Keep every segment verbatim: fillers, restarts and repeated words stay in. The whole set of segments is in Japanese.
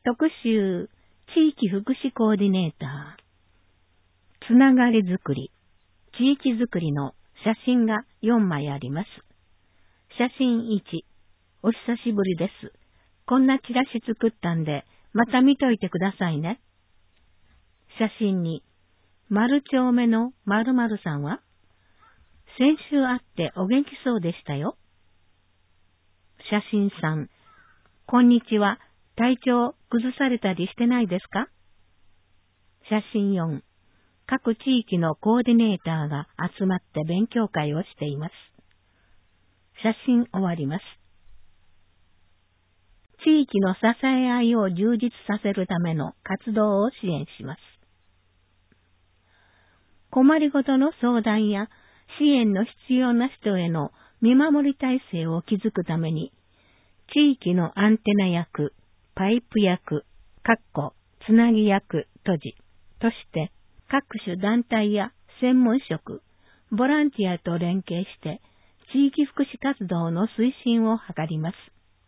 特集、地域福祉コーディネーター。つながりづくり、地域づくりの写真がよんまいあります。写真いち、お久しぶりです。こんなチラシ作ったんで、また見といてくださいね。写真に、丸丁目の〇〇さんは先週会ってお元気そうでしたよ。写真さん、こんにちは。体調崩されたりしてないですか？写真よん、各地域のコーディネーターが集まって勉強会をしています。写真終わります。地域の支え合いを充実させるための活動を支援します。困りごとの相談や支援の必要な人への見守り体制を築くために、地域のアンテナ役、パイプ役、かっこつなぎ役、閉じとして、各種団体や専門職、ボランティアと連携して、地域福祉活動の推進を図ります。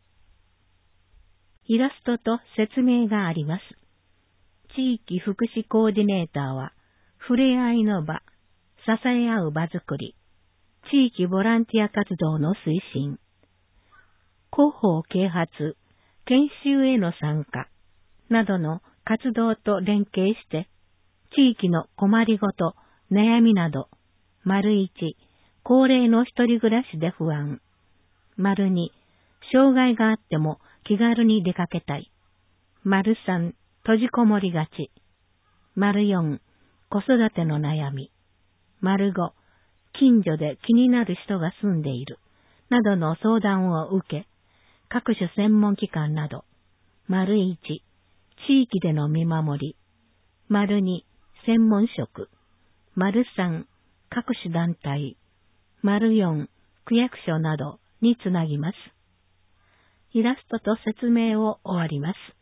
イラストと説明があります。地域福祉コーディネーターは、触れ合いの場、支え合う場づくり、地域ボランティア活動の推進、広報啓発、研修への参加などの活動と連携して、地域の困りごと、悩みなど、丸一、高齢の一人暮らしで不安、丸二、障害があっても気軽に出かけたい、丸三、閉じこもりがち、丸四、子育ての悩み、丸五、近所で気になる人が住んでいる、などの相談を受け、各種専門機関など、丸一、地域での見守り、丸二、専門職、丸三、各種団体、丸四、区役所などにつなぎます。イラストと説明を終わります。